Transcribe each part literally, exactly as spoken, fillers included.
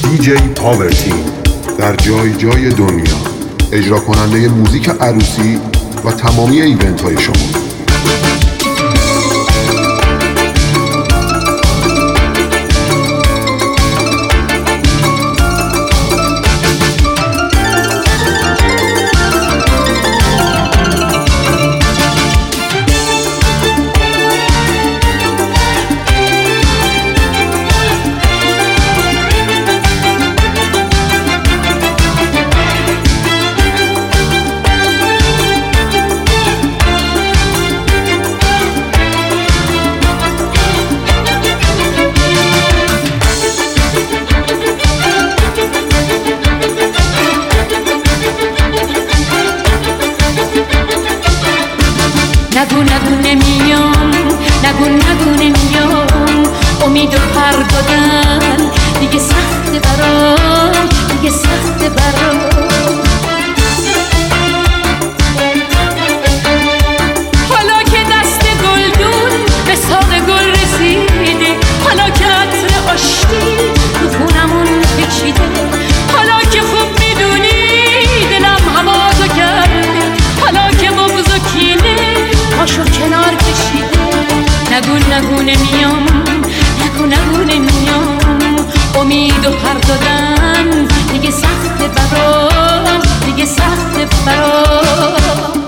دیجی پاورتین در جای جای دنیا اجرا کننده موزیک عروسی و تمامی ایونت های شما. نگو نگو نمیام، نگو نگو نمیام، امید و پر دادن دیگه سخت برام، دیگه سخت برام. حالا که دست گلدون به ساق گل رسیده، حالا که عطر آشتی تو خونمون پیچیده، حالا که خوب میدونی دلم هوازو کرده، حالا که بغض و کینه پاشو کنار کشیده. نگو نگو نمیام، نگو نگو نمیام، امید و پر دادن دیگه سخت برام، دیگه سخت برام.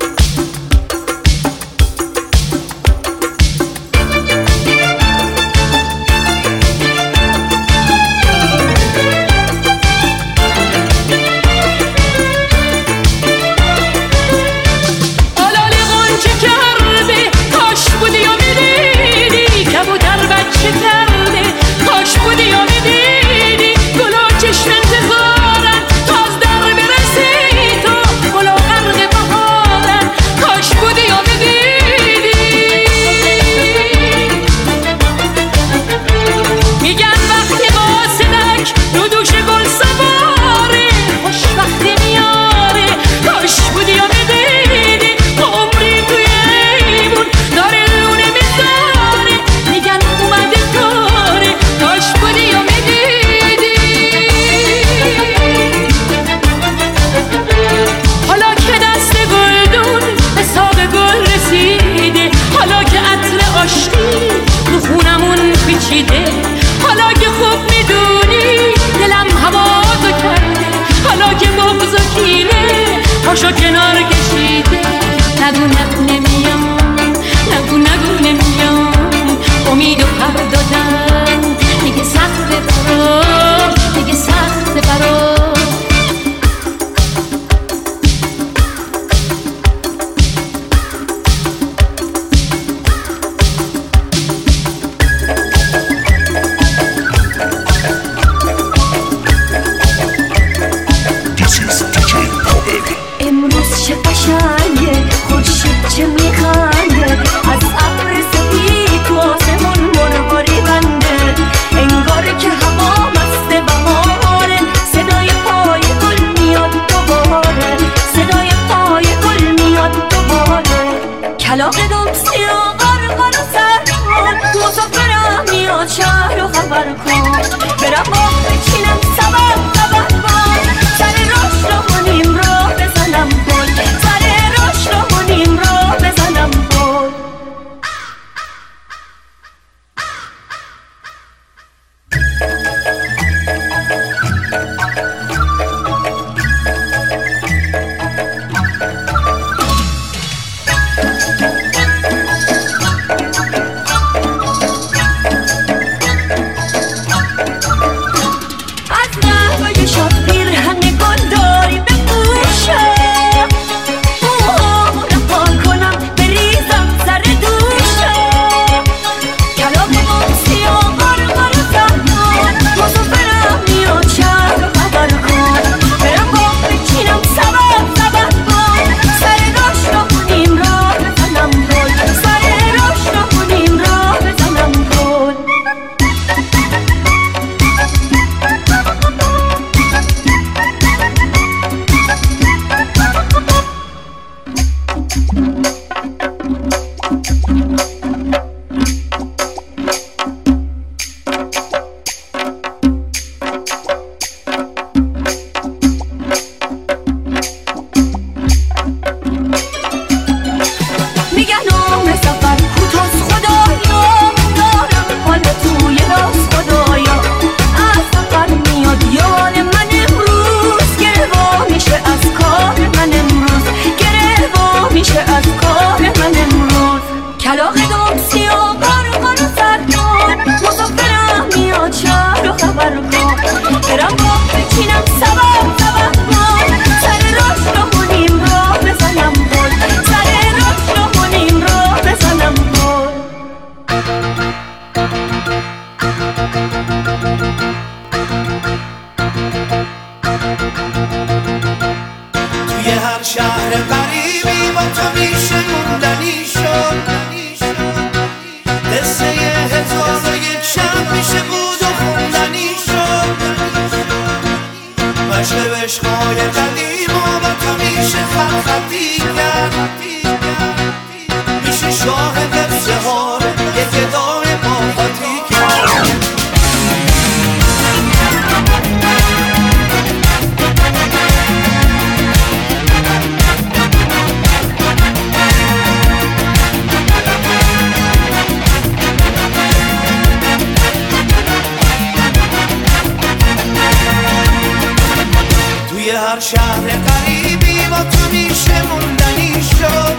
حالا که خوب میدونی دلم هوازو کرده، حالا که بغض و کینه پاشو کنار کشیده. نگو نگو نمیام، نگو نگو نمیام، امید و پر دادن دیگه سخت برام، دیگه سخت برام. چه قشنگه خورشید چه میخنده، از ابر سفید تو آسمون مرغاری بنده. توی هر شهر غریبی با تو میشه موندنی شد قصه هزار و یک شب میشه بود و خوندنی شد مشق عشقای قدیم و با تو میشه خط خطی کرد میشه شاه قصه ها یک ادای باقاتی کرد هر شهر غریبی با تو میشه موندنی شد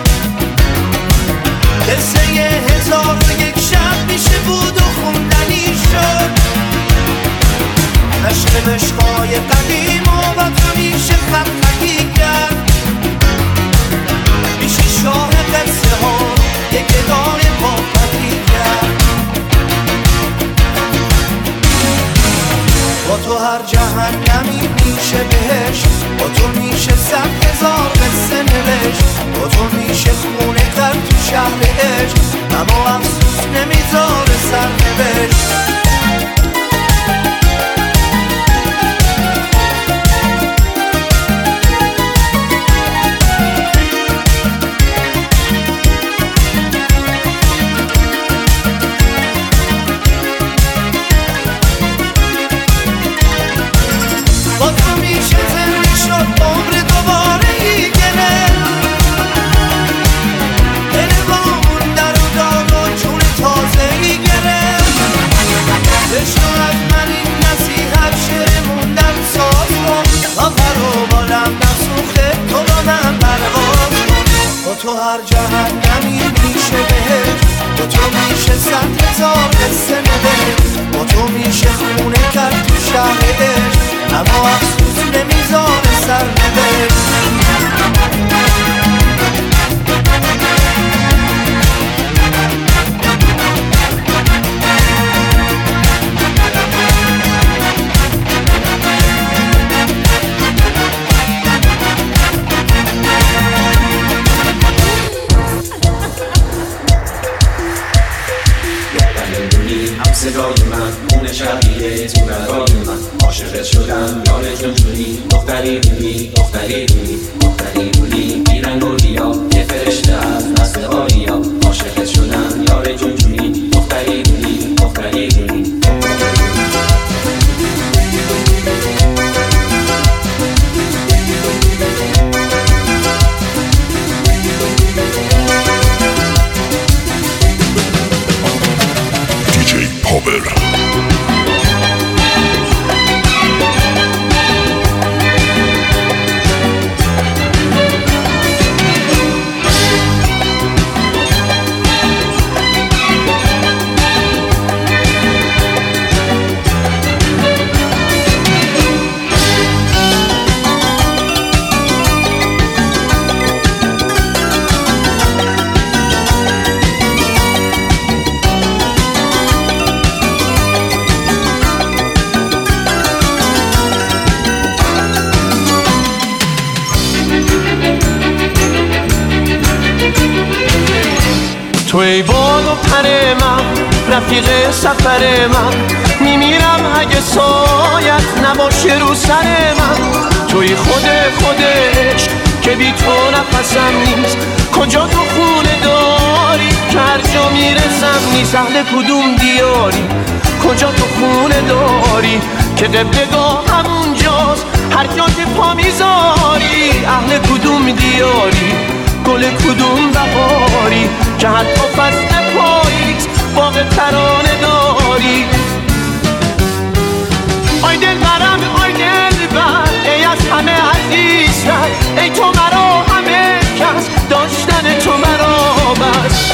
قصه هزار و یک شب میشه بود و خوندنی شد عشق عشقای قدیم و با تو میشه خط خطی کرد میشه شاه قصه ها یک ادای باقی کرد با تو هر جهنمی میشه بهشت با تو میشه صد هزار قصه نوشت با تو میشه خونه کرد تو شهر عشق اما افسوس نمیذاره سرنوشت تو هر جهنمی میشه بهشت با تو میشه صد هزار قصه نوشت با تو میشه خونه کرد تو شهر عشق اما افسوس نمیذاره سرنوشت صدای من اون شبیه تو برای من عاشقت شدم یار جونجونی دختری بونی دختری بونی دختری بونی بیرنگ و ریا یه فرشته از نسل آریا عاشقت شدم یار جونجونی دختری بونی دختری بونی تو ای باد و پر من رفیق سفر من میمیرم اگه سایت نباشه رو سر من توی خود خودش که بی تو نفسم نیست کجا تو خونه داری که هر جا میرسم نیست اهل کدوم دیاری کجا تو خونه داری که قبلگاه همونجاست هر جا که پا میذاری اهل کدوم دیاری گل کدوم بهاری که حتی فصل پاییز باغ ترانه داری آی دل برم آی دل بر ای از همه عزیزتر ای تو مرا همه کس داشتن تو مرا بس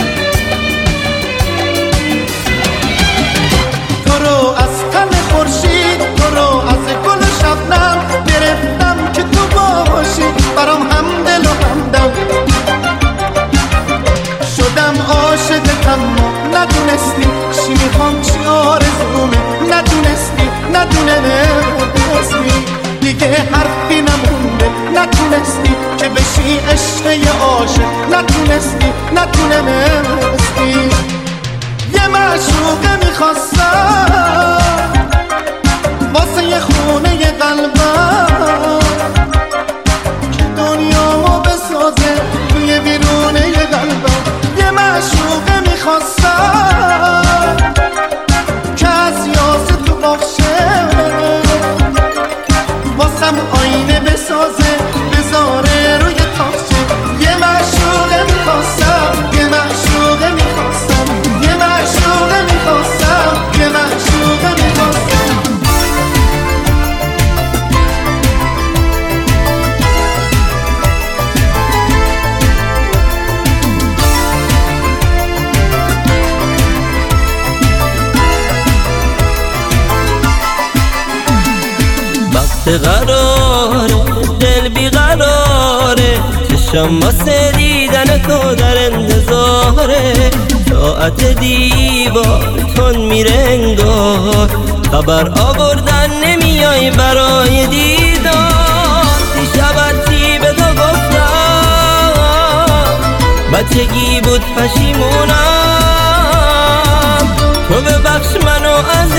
تو رو از تن خورشید حرفی نمونده، نتونستی که بشی عشق یه عاشق، نتونستی نتونستی یه معشوقه میخواستم واسه یه خونه یه قلبم که دنیامو بسازه توی بیرونه یه قلبم. یه معشوقه میخواستم که از یاسه تو باشه واسم آینه بسازه بذاره روی تاخچه. یه معشوقه میخواستم، یه معشوقه میخواستم، یه معشوقه میخواستم، یه معشوقه میخواستم. وقت قراره دل بیقراره، چشم واسه دیدن تو در انتظاره. ساعت دیوار تون میره انگار، خبر آوردن نمیای برای دیدار. دیشب چی به تو گفتم، بچگی بود پشیمونم. تو ببخش منو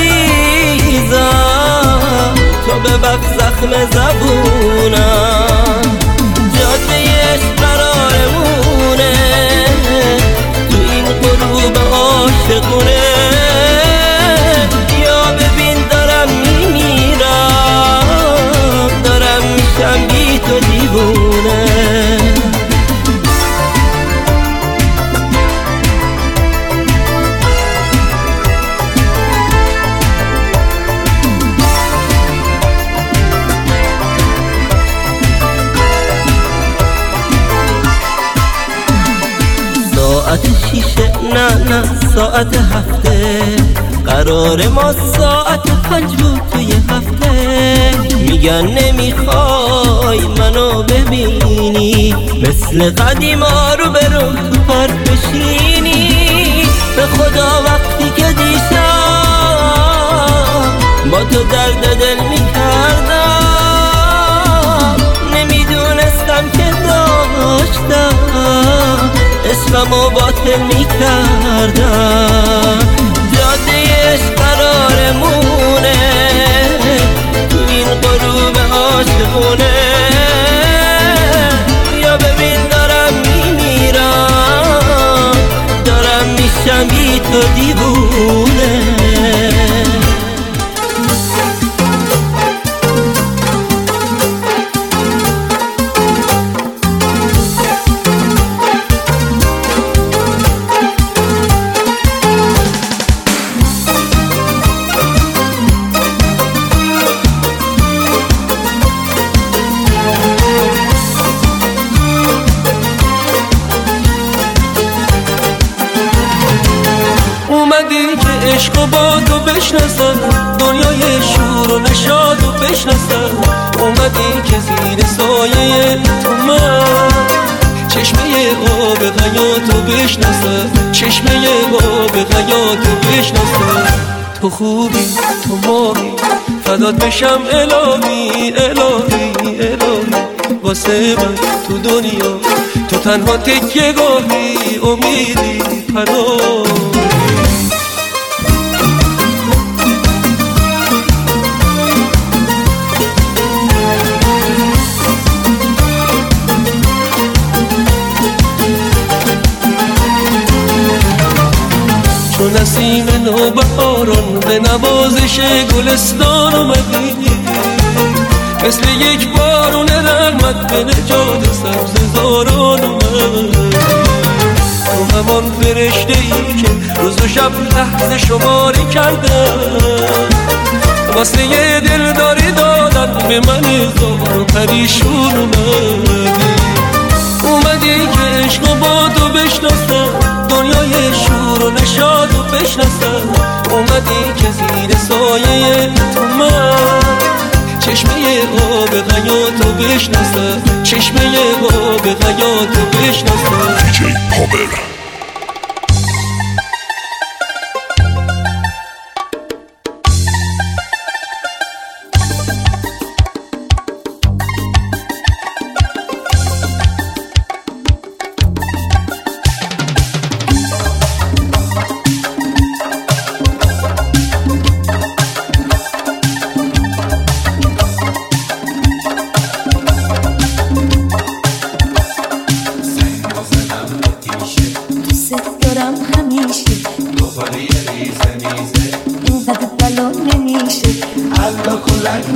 عزیزم، تو ببخش زخم زبونم. جاده عشق قرارمونه تو این غروب عاشقونه. یا ببین دارم میمیرم، دارم میشم بی تو دیوونه. ساعت شیشه نه نه ساعت هفته، قرار ما ساعت پنج بود توی هفته. میگن نمیخوای منو ببینی، مثل قدیما رو برو تو پارک بشینی. به خدا وقتی که دیشب با تو درد دل میکردم، نمیدونستم که داشتم اسممو باطل میکردم. جاده عشق قرارمونه تو این غروب عاشقونه. یا ببین دارم میمیرم، دارم میشم بی تو دیوونه. عشق و با تو بشناسم، دنیای شور و نشاد و بشناسم. اومدی که زیر سایه تو من چشمه آب حیاتو بشناسم، چشمه آب حیاتو بشناسم. تو خوبی تو ماهی فدات بشم الهی الهی الهی. واسه من تو دنیا تو تنها تکیه گاهی، امیدی پناهی. چون نسیم نوبهاران به نوازش گلستان اومدی، مثل یک بارون رحمت به نجات سبززاران اومدی. تو همان فرشته ای که روز و شب لحظه شماری کردن، واسه یه دلداری دادن به من زار و پریشون اومدی. اومدی که عشق و با تو بشناسم، دنیای شور و نشاد و بشناسم. اومدی که زیر سایه تو من چشمه آب حیاتو بشناسم، چشمه آب حیاتو بشناسم. دیجی پاور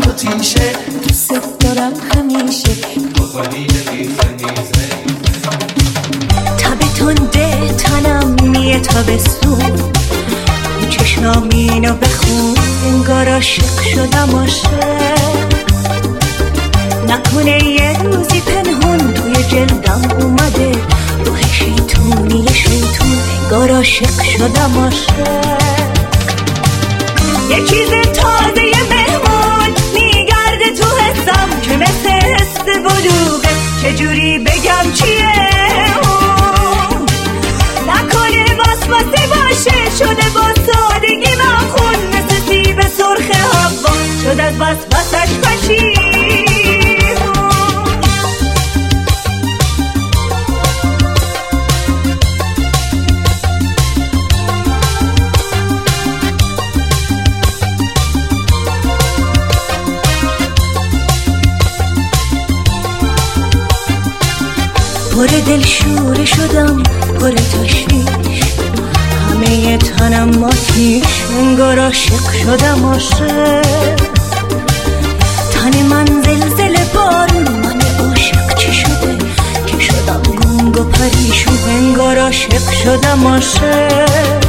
و تیشه دوست دارم همیشه بخوری میزه تب تنده تنم میه تابستون چشمامینو بخون انگار عاشق شدم عاشق نکنه یه روزی پنهون توی جلدم اومده روح شیطونی شیطون انگار عاشق شدم عاشق یه چیز تازه مهمون میگرده تو حسم که مثل حس بلوغه چجوری بگم چیه اون نکنه واسواسه باشه شده با سادگی مخون مثل سیب سرخ هوا شد از وسوسش پشیمون پر دل شوره شدم پر تشویش همه تنم آتیش انگار عاشق شدم عاشق تن من زلزله بارون من عاشق چی شده که شدم گنگ و پریشون انگار عاشق شدم عاشق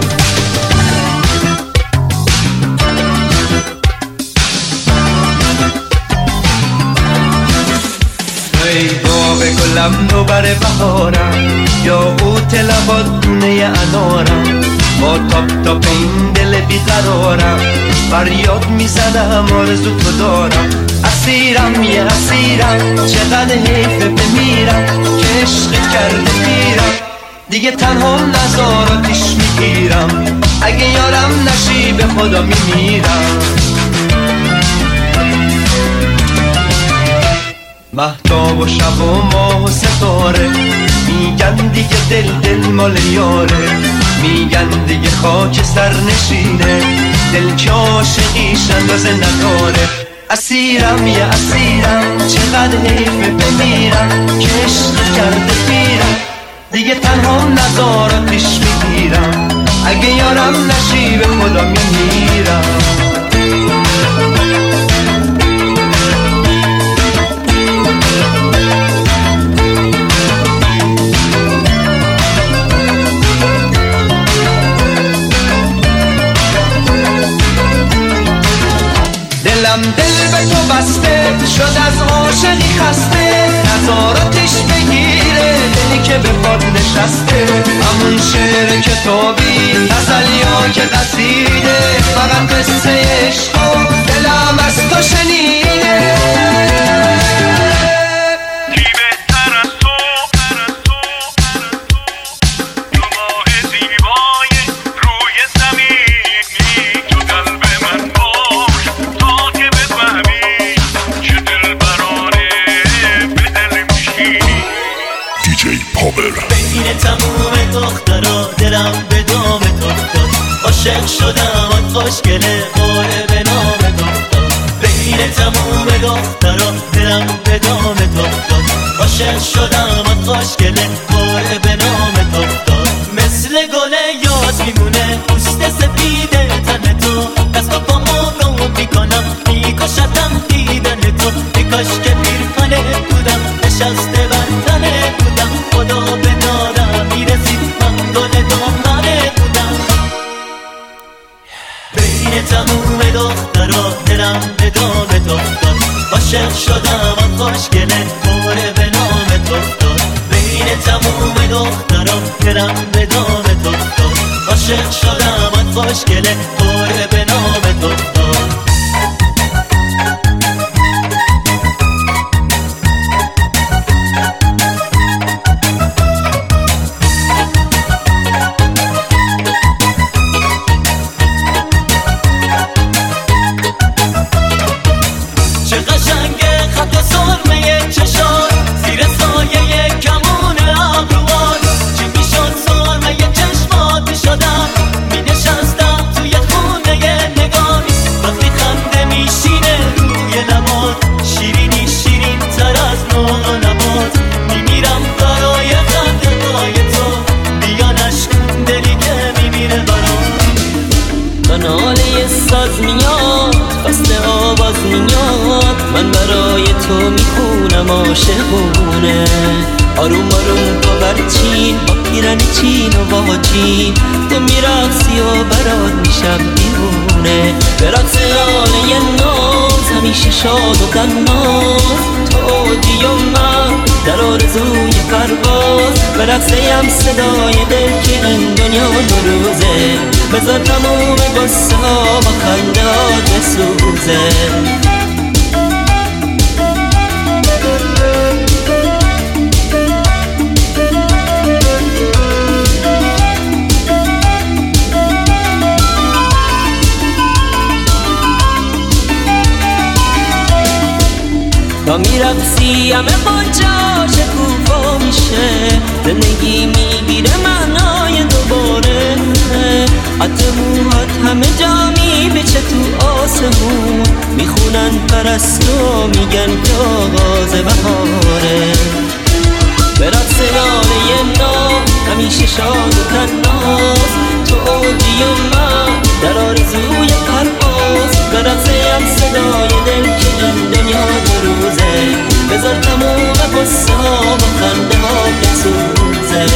ای باغ گلم دوبر بهارم یا قوت لبات دونه انارم با تاپ تاپ این دل بیقرارم فریاد میزنم آرزو تو دارم اسیرم یه اسیرم چقدر حیفه بمیرم که عشق کرده پیرم دیگه تنها نزاراتیش میگیرم اگه یارم نشی به خدا میمیرم مهتاب و شب و ماه و ستاره میگن دیگه دل دل مال یاره میگن دیگه خاک سر نشینه دل که عاشقیش اندازه نداره اسیرم یه اسیرم چقدر حیفه بمیرم که عشق کرده پیرم دیگه تنها نزاراتیش میگیرم اگه یارم نشی به خدا میمیرم دلم دل به تو بسته شد از عاشقی خسته نظاراتش بگیره دلی که به پاد نشسته همون شعر کتابی غزل یا که قصیده فقط قصه عشق و دلم از تو شنیده بین تموم دخترا دلم به دام تو افتاد عاشق شدم آن خوشگله باره به نام تو افتاد بین تموم دخترا دلم به دام تو افتاد عاشق شدم آن خوشگله باره به نام تو افتاد مثل گل یاد میمونه پوست سفید تن تو دست و پامو رو میکنم میکشتم دیدن تو میکاش که پیرخانه بودم نشسته بر تنه بودم خدا به دارم میرسید من گل دامنه بودم بین تموم دخترا دلم به دام تو افتاد عاشق شدم آن خوشگله باره به نام تو افتاد بین تموم دخترا دلم به دام تو افتاد عاشق شدم آن خوشگله باره به نام تو افتاد ساز میاد فصل آواز میاد تو میخونم عاشقونه. آروم آروم با برچین با پیرن چین و واجین تو میرقصی و برات میشم دیوونه. به رقص آله ناز همیشه شاد و قناز تو اوجی و من در آرزوی پرواز. به رقصیم صدای دل که این دنیا دو روزه بذار تموم قصه ها با خنده ها بسوزه. تا میرقصی همه با جا شکوفا میشه. زندگی میگیره معنای دوباره. عطر موهات همه جا میبیچه تو آسمون. میخونن پرستو میگن که آغاز بهاره. به رقص لاله نام همیشه شاد و تناز تو اوجی و من در آرزوی پرواز. به رقصیم صدای دل که این دنیا دو روزه بذار تموم قصه ها با خنده ها بسوزه.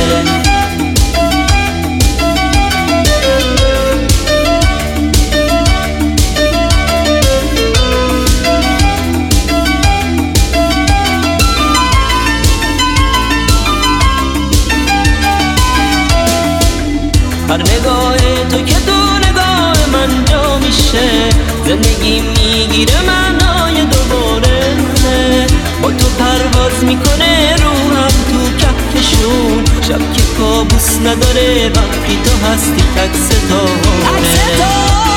هر نگاه تو که تو نگاه من جا میشه. زندگی میگیره معنای دوباره. با تو پرواز میکنه روحم تو کهکشون. شب که کابوس نداره وقتی تو هستی تک ستاره.